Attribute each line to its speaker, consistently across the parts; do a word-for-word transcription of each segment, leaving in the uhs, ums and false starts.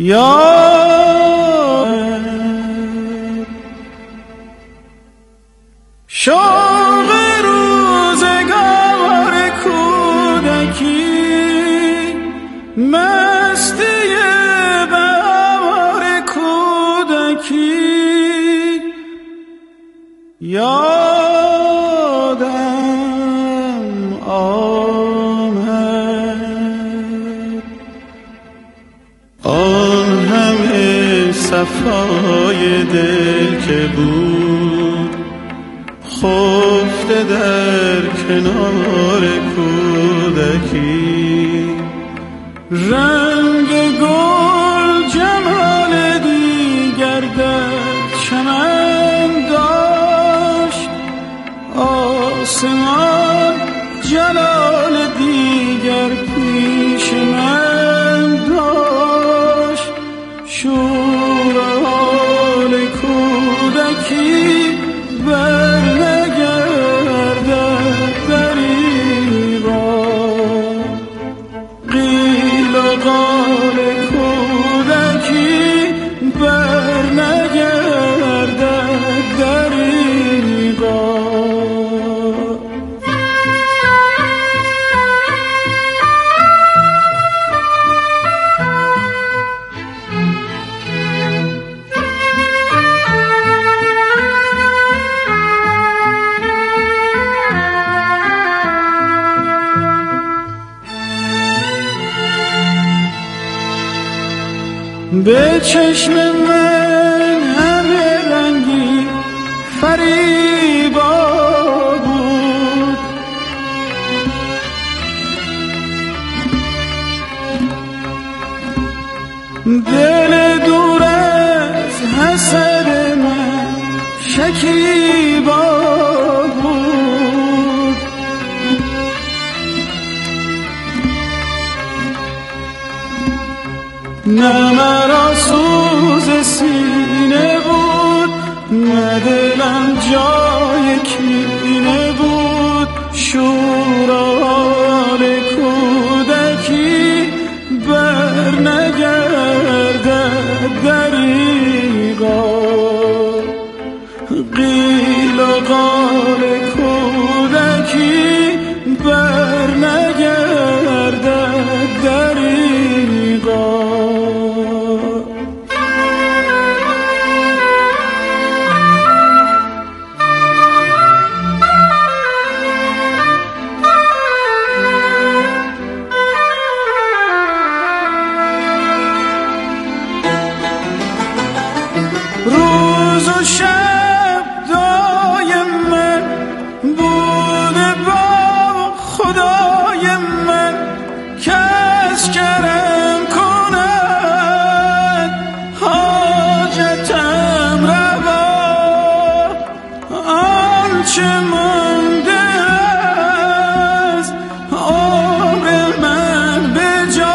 Speaker 1: شوق روزگار کودکی، مستی بهار کودکی، یادم آمد آن همه صفای دل که بود خفته در کنار کودکی. رنگ گل جمال دیگر در چمن داشت، آسمان جلال دیگر پیش من داشت. شور حال کودکی بر نگردد دریغا، قیل و قال کودکی بر نگردد دریغا. به چشم من همه رنگی فریبا بود، دل دور از حسد من شکیبا بود. نه مرا سوز سینه بود، نه دلم جای کینه بود. شور حال کودکی بر نگردد دریغا، قیل و قال کودکی بر نگردد دریغا. روز و شب دایم من بوده با خدای من، کس کرم کند حاجتم روا. آنچه مانده از عمر من به جا،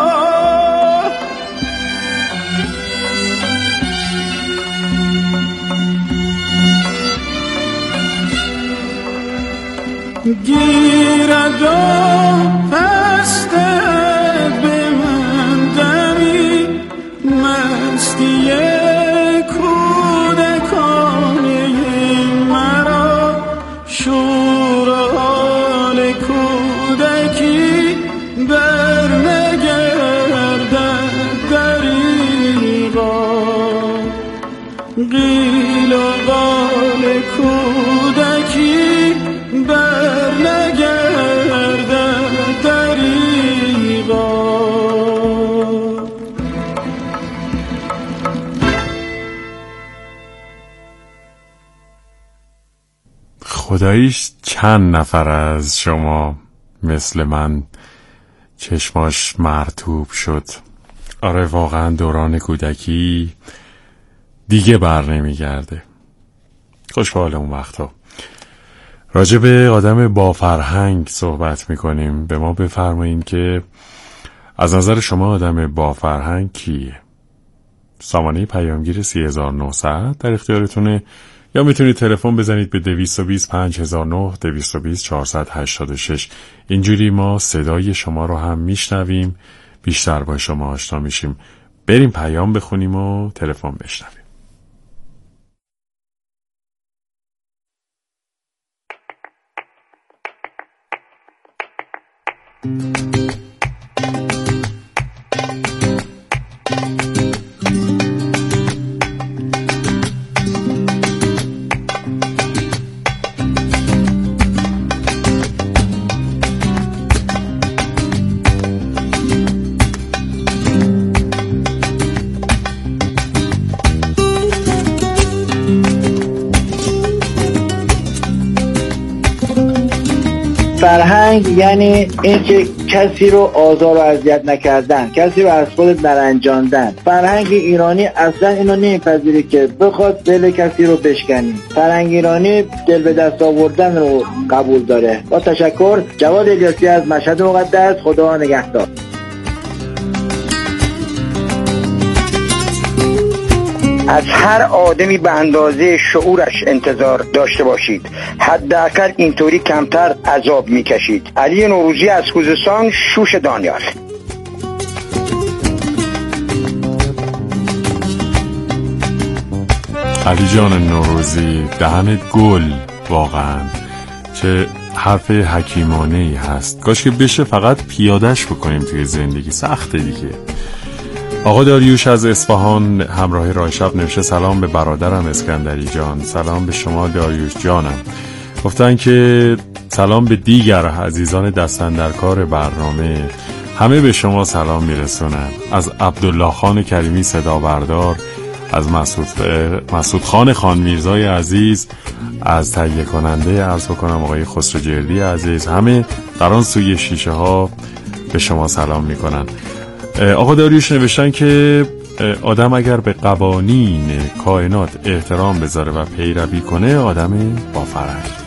Speaker 1: گیرد و پستد به من دمی مستی کودکانه مرا. شور حال کودکی بر نگردد دریغا، قیل و قال کودکی بر نگردد دریغا.
Speaker 2: خداییش چند نفر از شما مثل من چشماش مرطوب شد. آره واقعا دوران کودکی دیگه بر نمیگرده. خوش به حال اون وقتا. راجع به آدم با فرهنگ صحبت میکنیم. به ما بفرمایین که از نظر شما آدم با فرهنگ کیه؟ سامانه پیامگیر سی هزار و نهصد در اختیارتونه، یا میتونید تلفن بزنید به دویست و بیست پنج هزار و نه، دویست و بیست چهارصد و هشتاد و شش. اینجوری ما صدای شما رو هم میشنویم، بیشتر با شما آشنا میشیم. بریم پیام بخونیم و تلفن بشنویم.
Speaker 3: فرهنگ یعنی اینکه کسی رو آزار و اذیت نکردن، کسی رو از خودت نرنجاندن. فرهنگ ایرانی اصلا اینو نمیپذیره که بخواد دل کسی رو بشکنی. فرهنگ ایرانی دل به دست آوردن رو قبول داره. با تشکر، جواد الیاسی از مشهد مقدس. خدا نگهدار.
Speaker 4: از هر آدمی به اندازه شعورش انتظار داشته باشید، حداقل اینطوری کمتر عذاب میکشید. علی نوروزی از خوزستان، شوش دانیال.
Speaker 2: علی جان نوروزی، دهنت گل. واقعا چه حرف حکیمانه‌ای هست. کاش که بشه فقط پیادش بکنیم توی زندگی. سخته دیگه. آقا داریوش از اصفهان همراه رایشب نوشته سلام به برادرم اسکندری جان. سلام به شما داریوش جانم. گفتن که سلام به دیگر عزیزان دستاندرکار برنامه، همه به شما سلام میرسونن. از عبدالله خان کریمی صدا بردار، از مسعود مسعود خان خان میرزای عزیز، از تهیه کننده عرض کنم آقای خسرو جردی عزیز، همه در آن سوی شیشه ها به شما سلام میکنن. آقا داریوش نوشتن که آدم اگر به قوانین کائنات احترام بذاره و پیروی کنه آدم با فرهنگ.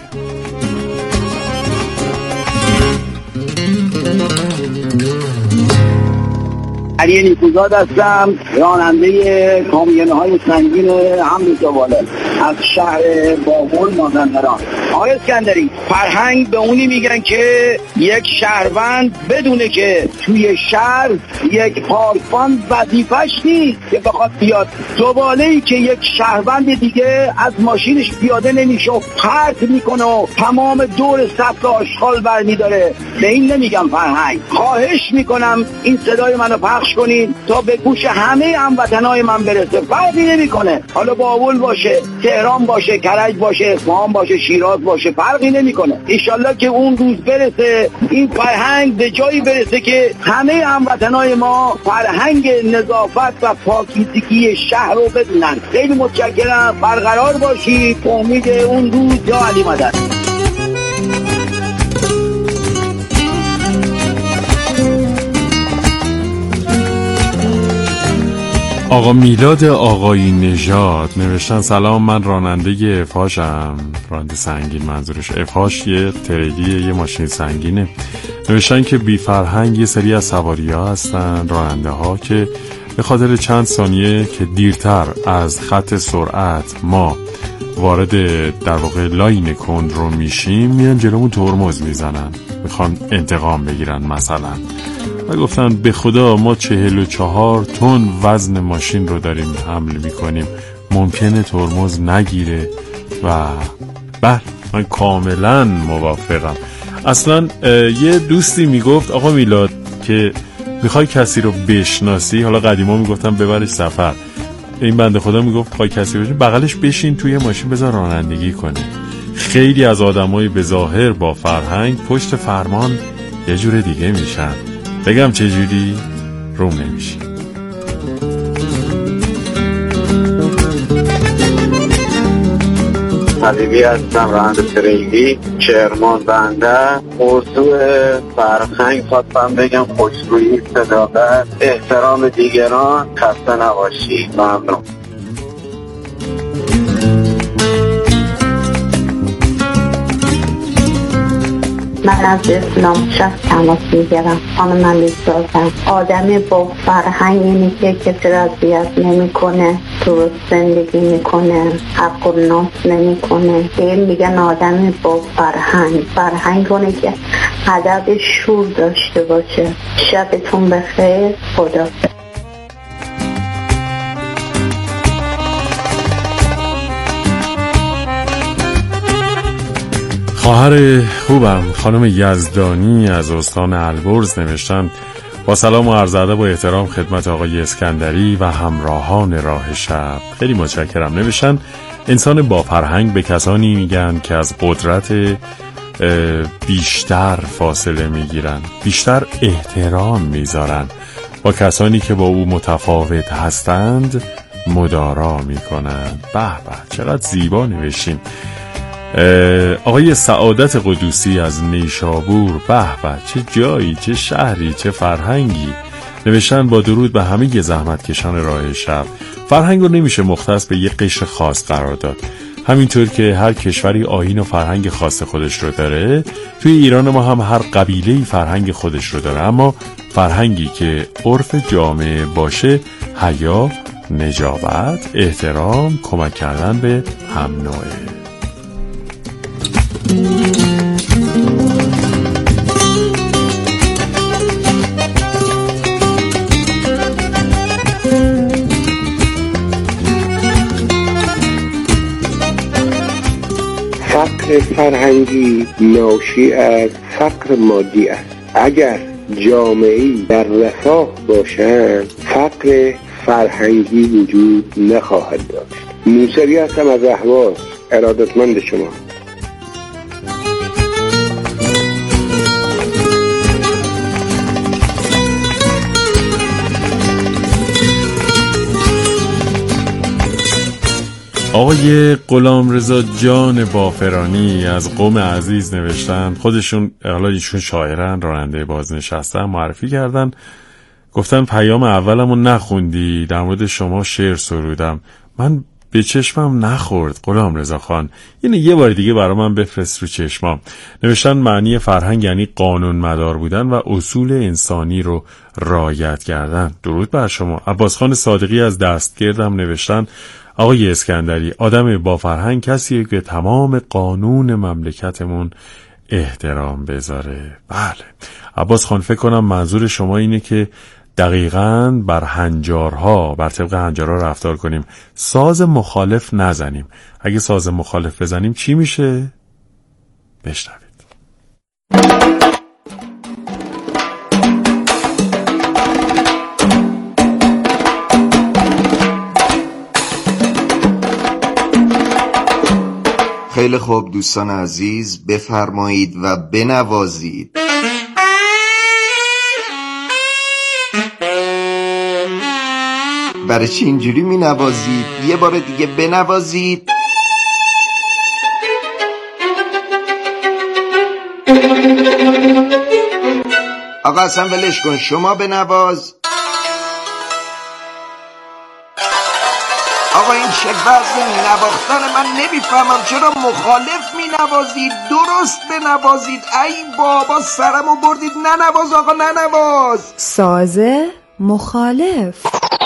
Speaker 3: علی نیکوزاد هستم، راننده کامیون‌های سنگین حمل زباله از شهر بابل مازندران. آقای اسکندری، فرهنگ به اونی میگن که یک شهروند بدونه که توی شهر یک پارکبان وظیفه‌اش نیست که بخواد بیاد زباله‌ای که یک شهروند دیگه از ماشینش پیاده نمیشه و پرت میکنه و تمام دور سطح آشغال برمیداره. به این نمیگم فرهنگ. خواهش میکنم این صدای منو پخش کنید تا به گوش همه هموطنای من برسه. فرقی نمیکنه حالا بابل باشه، تهران باشه، کرج باشه، اصفهان باشه، شیراز باشه، فرقی نمیکنه. انشالله که اون روز برسه این فرهنگ به جایی برسه که همه هموطنای ما فرهنگ نظافت و پاکیزگی شهر رو بدونن. خیلی متشکرم، برقرار باشید. امید اون روز. یا علی مدد.
Speaker 2: آقا میلاد آقایی نژاد نوشتن سلام، من راننده افهاشم. راننده سنگین منظورش. افهاش یه تریلی، یه ماشین سنگینه. نوشتن که بی فرهنگ یه سری از سواری ها هستن، راننده ها که به خاطر چند ثانیه که دیرتر از خط سرعت ما وارد در واقع لاین کند رو میشیم میان جلومون ترمز میزنن، میخوان انتقام بگیرن مثلا. و گفتن به خدا ما چهل و چهار تن وزن ماشین رو داریم حمل میکنیم، ممکنه ترمز نگیره. و بله من کاملا موافقم. اصلا یه دوستی میگفت آقا میلاد که میخوای کسی رو بشناسی، حالا قدیما میگفتن ببرش سفر، این بنده خدا میگفت میخوای کسی بشین بغلش بشین توی ماشین بذار رانندگی کنه. خیلی از آدمای به ظاهر با فرهنگ پشت فرمان یه جور دیگه میشن. بگم چه جوری؟ روم نمیشی.
Speaker 5: حبیبی هستم، راننده تریلی کرمان بنده. موضوع فرهنگ خواستم بگم خوشرویی، صداقت، احترام دیگران. خسته نباشی. ممنون.
Speaker 6: من از اسلام شخص تماس میگیرم. خانم من لیسازم. آدمی با فرهنگ اینی که کسی را اذیت نمیکنه، درست زندگی میکنه، حق و ناس نمیکنه. این میگن آدمی با فرهنگ. فرهنگ اونه که ادب شور داشته باشه. شبتون بخیر. خدا.
Speaker 2: خواهر خوبم خانم یزدانی از استان البرز نوشتن: با سلام و عرض ادب و احترام خدمت آقای اسکندری و همراهان راه شب. خیلی متشکرم. نوشتن: انسان با فرهنگ به کسانی میگن که از قدرت بیشتر فاصله میگیرن، بیشتر احترام میذارن، با کسانی که با او متفاوت هستند مدارا میکنن. به به چقدر زیبا نوشتین. آقای سعادت قدوسی از نیشابور: به به چه جایی، چه شهری، چه فرهنگی. نوشتن: با درود به همه زحمتکشان راه شب. فرهنگ رو نمیشه مختص به یک قشر خاص قرار داد. همینطور که هر کشوری آیین و فرهنگ خاص خودش رو داره، توی ایران ما هم هر قبیله‌ای فرهنگ خودش رو داره، اما فرهنگی که عرف جامعه باشه حیا، نجابت، احترام، کمک کردن به هم نوعه.
Speaker 7: فقر فرهنگی ناشی از فقر مادی است. اگر جامعه‌ای در رفاه باشند فقر فرهنگی وجود نخواهد داشت. موسوی هستم از اهواز، ارادتمند شما.
Speaker 2: آقای غلامرضا جان بافرانی از قم عزیز نوشتن. خودشون حالا ایشون شاعرن، راننده بازنشستن، معرفی کردن، گفتن پیام اولمو نخوندی، در مورد شما شعر سرودم، من به چشمم نخورد غلامرضا خان، یعنی یه بار دیگه برای من بفرست رو چشمام. نوشتن معنی فرهنگ یعنی قانون مدار بودن و اصول انسانی رو رعایت کردن. درود بر شما. عباس خان صادقی از دستگردم نوشتن: آقای اسکندری، آدم با فرهنگ کسیه که تمام قانون مملکتمون احترام بذاره. بله عباس خان، فکر کنم منظور شما اینه که دقیقاً بر هنجارها، بر طبق هنجارها رفتار کنیم، ساز مخالف نزنیم. اگه ساز مخالف بزنیم چی میشه؟ بشنوید.
Speaker 8: خیلی خوب دوستان عزیز، بفرمایید و بنوازید. برای چی اینجوری می نوازید؟ یه بار دیگه بنوازید. آقا اصلا ولش کن، شما بنواز. آقا این چه وضع نواختن، من نمیفهمم چرا مخالف مینوازید، درست بنوازید. ای بابا سرمو بردید، ننواز آقا ننواز.
Speaker 9: سازه مخالف.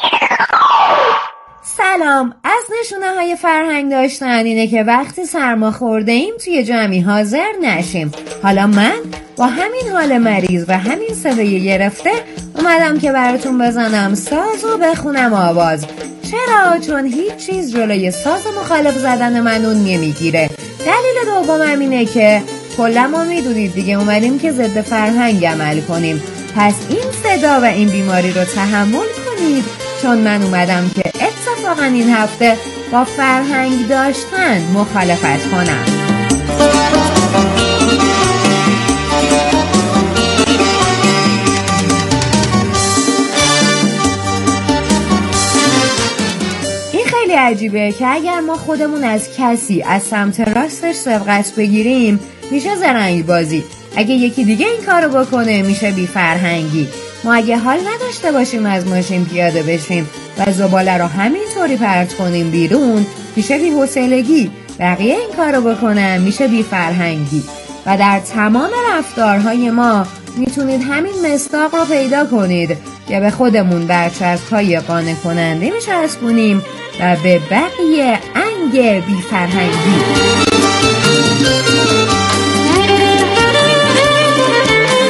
Speaker 10: سلام. از نشونه های فرهنگ داشتن اینه که وقتی سرما خورده ایم توی جمعی حاضر نشیم. حالا من با همین حال مریض و همین صدای گرفته اومدم که براتون بزنم ساز و بخونم آواز. چرا؟ چون هیچ چیز جلوی ساز مخالف زدن منون نمیگیره. دلیل دومم اینه که کلا ما میدونید دیگه اومدیم که ضد فرهنگ عمل کنیم. پس این صدا و این بیماری رو تحمل کنید، چون من اومدم که اتفاقا این هفته با فرهنگ داشتن مخالفت کنم. عجیبه که اگر ما خودمون از کسی از سمت راستش سبقت بگیریم میشه زرنگ بازی، اگه یکی دیگه این کارو بکنه میشه بی فرهنگی. ما اگه حال نداشته باشیم از ماشین پیاده بشیم و زباله رو همینطوری پرت کنیم بیرون میشه بی حوصلگی، بقیه این کارو بکنن میشه بی فرهنگی. و در تمام رفتارهای ما میتونید همین مصداق رو پیدا کنید که به خودمون برچسب‌های قانع کننده میچسبونیم و به بقیه انگ بی فرهنگی.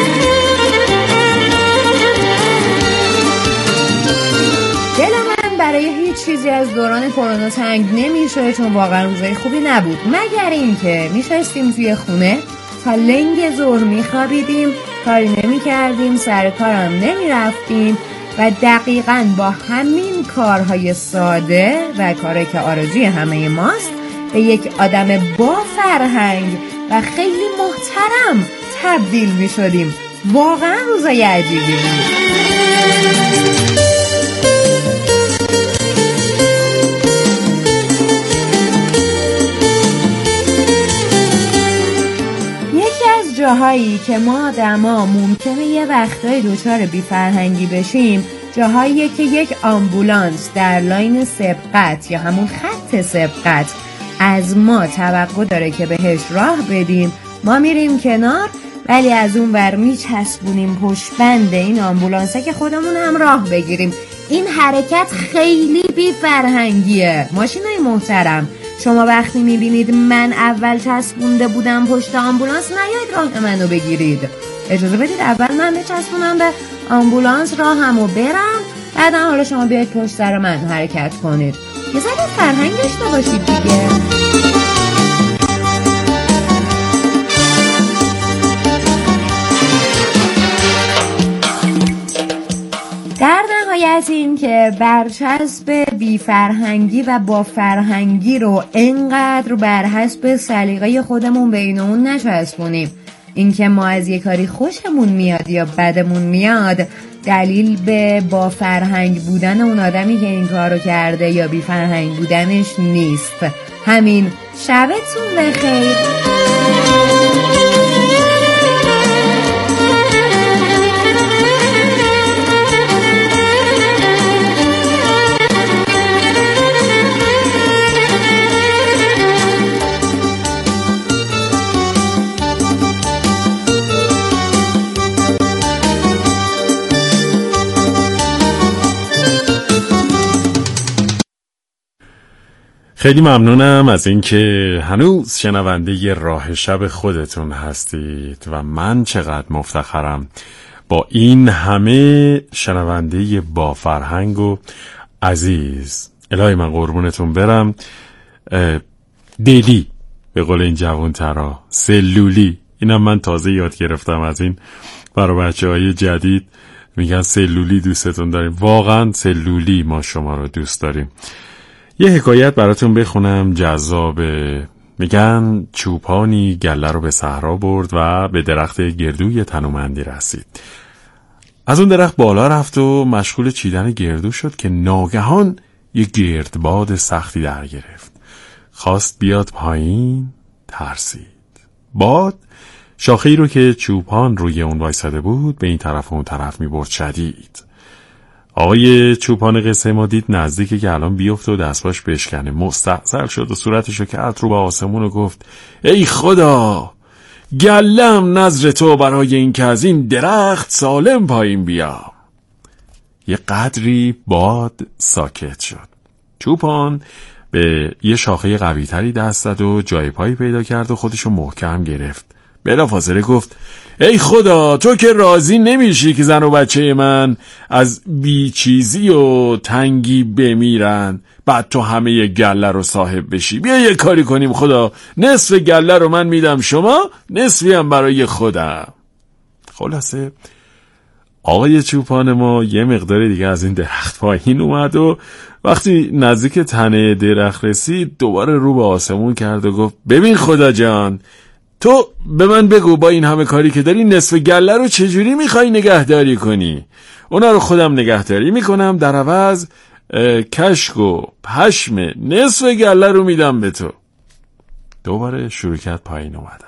Speaker 10: دل من برای برای هیچ چیزی از دوران کرونا تنگ نمیشه، چون واقعا روزای خوبی نبود، مگر اینکه میشستیم توی خونه تا لنگ ظهر میخوابیدیم، کاری نمیکردیم، سر کارم نمیرفتیم و دقیقاً با همین کارهای ساده و کاری که آرزوی همه ماست به یک آدم با فرهنگ و خیلی محترم تبدیل میشدیم. واقعا روزای عجیبی بود. جاهایی که ما آدما ممکنه یه وقتای دوچار بی‌فرهنگی بشیم، جاهایی که یک آمبولانس در لاین سبقت یا همون خط سبقت از ما توقع داره که بهش راه بدیم، ما میریم کنار ولی از اون ور میچسبونیم پشت بند این آمبولانسه که خودمون هم راه بگیریم. این حرکت خیلی بی‌فرهنگیه. ماشینای محترم، شما وقتی میبینید من اول چسبونده بودم پشت آمبولانس، نیاید راه منو بگیرید. اجازه بدید اول من بچسبونم به آمبولانس، راهمو برم، بعدا حالا شما بیاید پشت سر من حرکت کنید. یه ذره فرهنگ داشته باشید دیگه. در نهایت این که برچسب بی فرهنگی و با فرهنگی رو انقدر بر حسب سلیقه خودمون بین اون نچسبونیم. این که ما از یک کاری خوشمون میاد یا بدمون میاد دلیل به با فرهنگ بودن اون آدمی که این کارو کرده یا بی فرهنگ بودنش نیست. همین. شبتون بخیر.
Speaker 2: خیلی ممنونم از اینکه هنوز شنونده راه شب خودتون هستید و من چقدر مفتخرم با این همه شنونده با فرهنگ و عزیز. الهی من قربونتون برم. دلی به قول این جوان ترا، سلولی، اینم من تازه یاد گرفتم از این برای بچه های جدید، میگن سلولی دوستتون داریم. واقعا سلولی ما شما رو دوست داریم. یه حکایت براتون بخونم جذابه. میگن چوپانی گله رو به صحرا برد و به درخت گردوی تنومندی رسید. از اون درخت بالا رفت و مشغول چیدن گردو شد که ناگهان یه گردباد سختی در گرفت. خواست بیاد پایین، ترسید. باد شاخه‌ای رو که چوپان روی اون وایساده بود به این طرف و اون طرف میبرد شدید. آقای چوپان قصه ما دید نزدیکه که الان بیفته و دستباش بشکنه. مستحضر شد و صورتشو کرد رو به آسمون و گفت ای خدا، گلم نظر تو برای این که از این درخت سالم پایین بیام. یه قدری باد ساکت شد. چوپان به یه شاخه قوی تری دست زد و جای پایی پیدا کرد و خودشو محکم گرفت. بلافاصله گفت ای خدا، تو که راضی نمیشی که زن و بچه من از بیچیزی و تنگی بمیرن، بعد تو همه گله رو صاحب بشی. بیا یه کاری کنیم خدا، نصف گله رو من میدم شما، نصفی هم برای خودم. خلاصه آقای چوپان ما یه مقدار دیگه از این درخت پایین اومد و وقتی نزدیک تنه درخت رسید دوباره رو به آسمون کرد و گفت ببین خدا جان، تو به من بگو با این همه کاری که داری نصف گله رو چجوری میخوای نگهداری کنی؟ اونا رو خودم نگهداری میکنم، در عوض کشک و پشم نصف گله رو میدم به تو. دوباره شروع کرد پایین اومدن.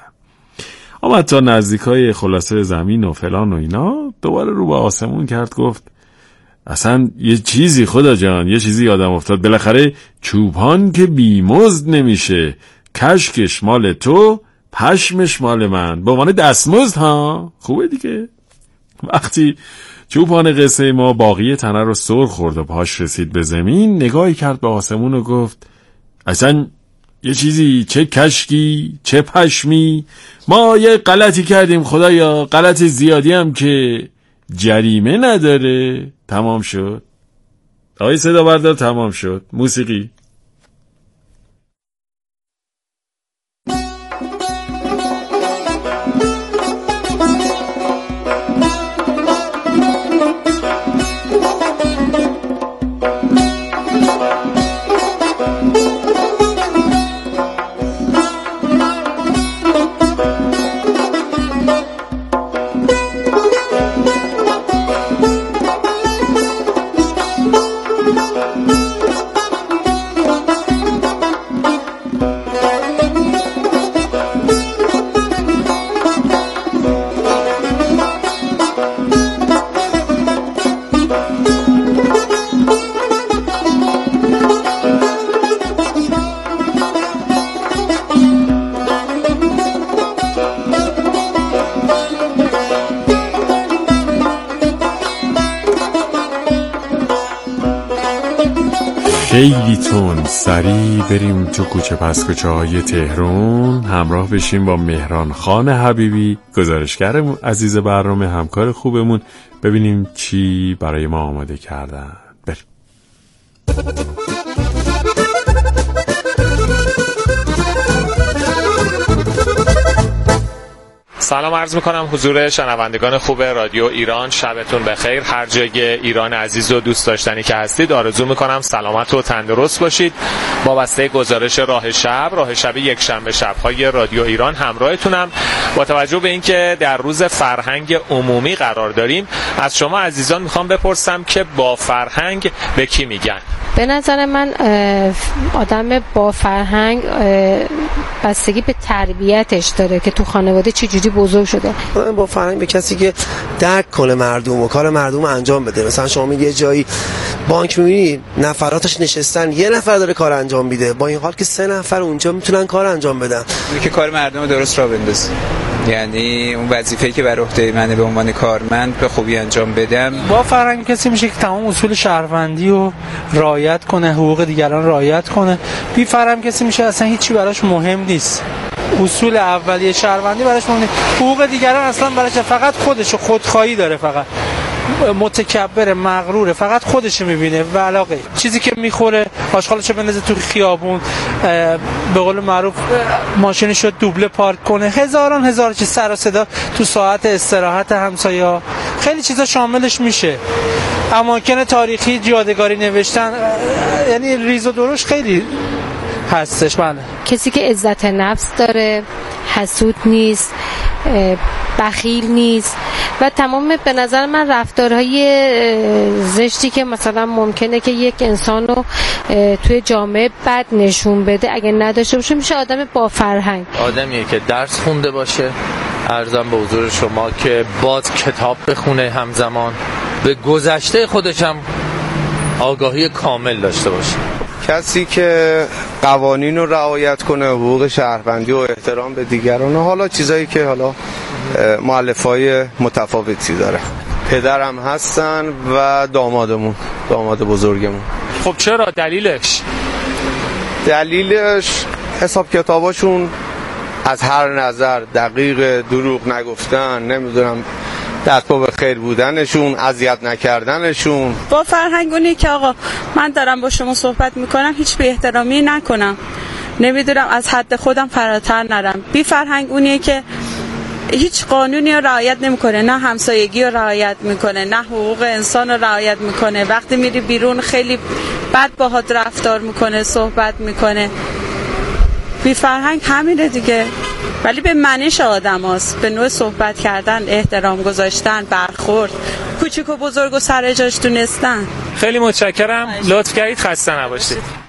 Speaker 2: آمد تا نزدیکای خلاصه زمین و فلان و اینا، دوباره رو به آسمون کرد گفت اصلا یه چیزی خدا جان، یه چیزی یادم افتاد، بالاخره چوپان که بیمزد نمیشه، کشکش مال تو، پشمش مال من، به عنوان دستمزد ها. خوبه دیگه. وقتی چوپان قصه ما باقی تنه رو سر خورد و پاش رسید به زمین، نگاهی کرد به آسمون و گفت اصلا یه چیزی، چه کشکی چه پشمی، ما یه غلطی کردیم خدایا، غلط زیادی هم که جریمه نداره. تمام شد. آقای صدا بردار تمام شد. موسیقی. خیلی تون سریع بریم تو کوچه پس کوچه های تهران، همراه بشیم با مهران خان حبیبی، گزارشگر عزیز برنامه، همکار خوبمون، ببینیم چی برای ما آماده کردن. بریم.
Speaker 11: سلام عرض میکنم حضور شنوندگان خوب رادیو ایران، شبتون بخیر. هر جای ایران عزیز و دوست داشتنی که هستید آرزو میکنم سلامت و تندرست باشید. با بسته گزارش راه شب راه شب یک شنبه شب‌های رادیو ایران همراهتونم. با توجه به اینکه در روز فرهنگ عمومی قرار داریم، از شما عزیزان میخوام بپرسم که با فرهنگ به کی میگن؟
Speaker 12: به نظر من آدم با فرهنگ بستگی به تربیتش داره که تو خانواده چه جوری بزرگ شده.
Speaker 13: با فرهنگ به کسی که درک کنه مردم و کار مردم انجام بده. مثلا شما میگی یه جایی بانک میبینی نفراتش نشستن، یه نفر داره کار انجام میده، با این حال که سه نفر اونجا میتونن کار انجام بدن.
Speaker 14: که کار مردم درست را بندازه، یعنی اون وظیفه‌ای که بر عهده منه به عنوان کارمند به خوبی انجام بدم.
Speaker 15: با فرهنگ کسی میشه که تمام اصول شهروندی رو رعایت کنه، حقوق دیگران رعایت کنه. بی فرهنگ کسی میشه اصلا هیچی براش مهم نیست. اصول اولیه شهروندی براش مهم نیست، حقوق دیگران اصلا براش، فقط خودش خودخواهی داره، فقط متکبر، مغروره، فقط خودش میبینه و علاقه چیزی که میخوره آشغالشو بندازه تو خیابون، به قول معروف ماشینشو دوبله پارک کنه، هزاران هزار چیز، سر و صدا تو ساعت استراحت همسایه‌ها، خیلی چیزا شاملش میشه. اماکن تاریخی، یادگاری نوشتن، یعنی ریز و درشت خیلی هستش. بله،
Speaker 12: کسی که عزت نفس داره، حسود نیست، بخیل نیست و تمام به نظر من رفتارهای زشتی که مثلا ممکنه که یک انسان رو توی جامعه بد نشون بده اگه نداشته باشه، میشه آدم با فرهنگ.
Speaker 16: آدمیه که درس خونده باشه، عرضم به حضور شما که باز کتاب بخونه، همزمان به گذشته خودش هم آگاهی کامل داشته باشه.
Speaker 17: کسی که قوانین رو رعایت کنه، حقوق شهروندی و احترام به دیگران، حالا چیزایی که حالا مؤلفه‌های متفاوتی داره. پدرم هستن و دامادمون، داماد بزرگمون.
Speaker 11: خب چرا؟ دلیلش؟
Speaker 17: دلیلش حساب کتاباشون از هر نظر دقیق، دروغ نگفتن، نمیدونم دست پا به خیر بودنشون، اذیت نکردنشون.
Speaker 18: با فرهنگونی که آقا من دارم با شما صحبت میکنم هیچ بی احترامی نکنم، نمیدونم از حد خودم فراتر نرم. بی فرهنگونیه که هیچ قانونی رو رعایت نمیکنه، نه همسایگی رو رعایت میکنه، نه حقوق انسان رو رعایت میکنه. وقتی میری بیرون خیلی بد باهات رفتار میکنه، صحبت میکنه. بی فرهنگ همینه دیگه، ولی به منش آدم هست، به نوع صحبت کردن، احترام گذاشتن، برخورد، کوچیک و بزرگ و سر جاش دونستن.
Speaker 11: خیلی متشکرم، لطف کردید، خسته نباشید.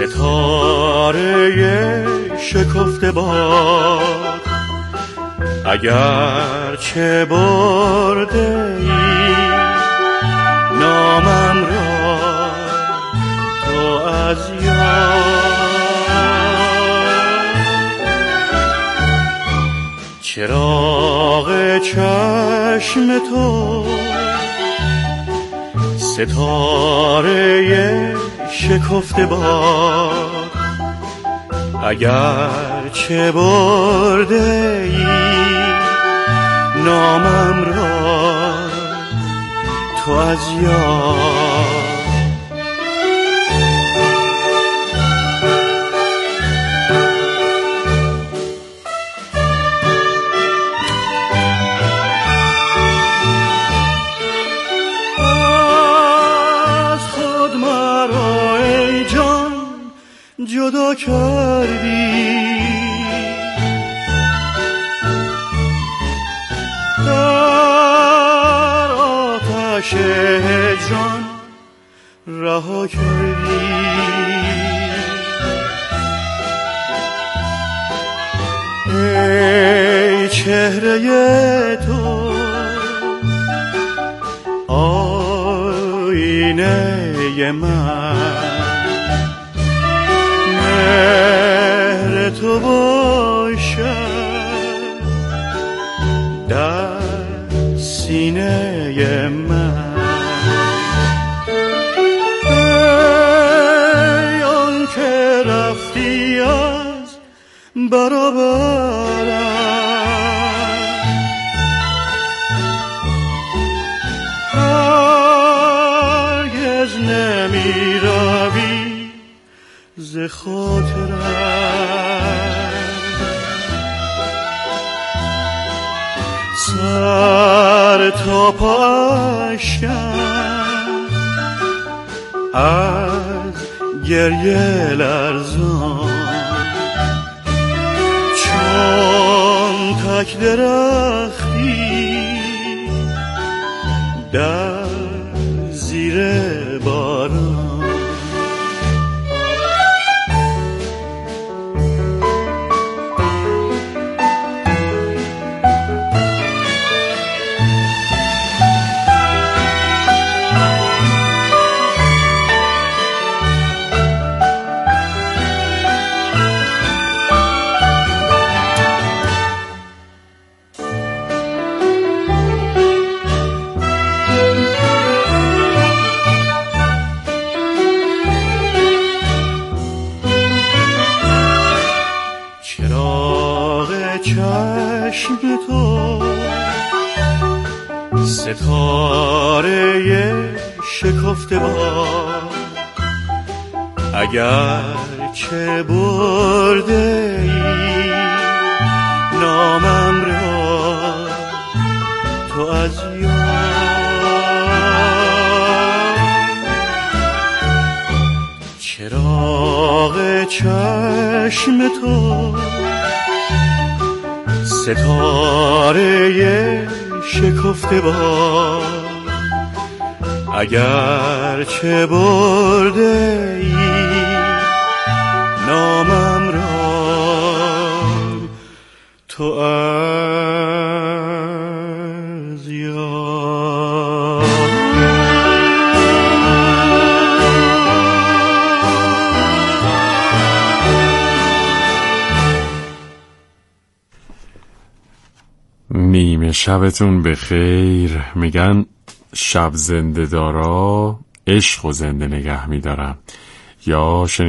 Speaker 1: ستاره شکفته باد اگر چه برده ای نامم را تو از یاد، چراغ چشم تو ستاره شکفته باد اگر چه برده ای نامم را تو از یاد. جدا کردی در آتش هجران رها کردی، ای چهره تو آینه من، مهر تو باشد در سینه من، ای آن که رفتی از برابرم، هرگز نمی روی ز خاطرم، سر تا پا اشکم از گریه لرزان، چون تک درختی در زیر باران. چشم تو ستاره شکفته باد اگر چه برده ای نامم را تو از یاد، چراغ چشم تو ستاره شکفته باد اگر چه برده ای نامم را تو از یاد.
Speaker 2: نیمه شبتون بخیر. میگن شب زنده دارا عشق و زنده نگه میدارم. یا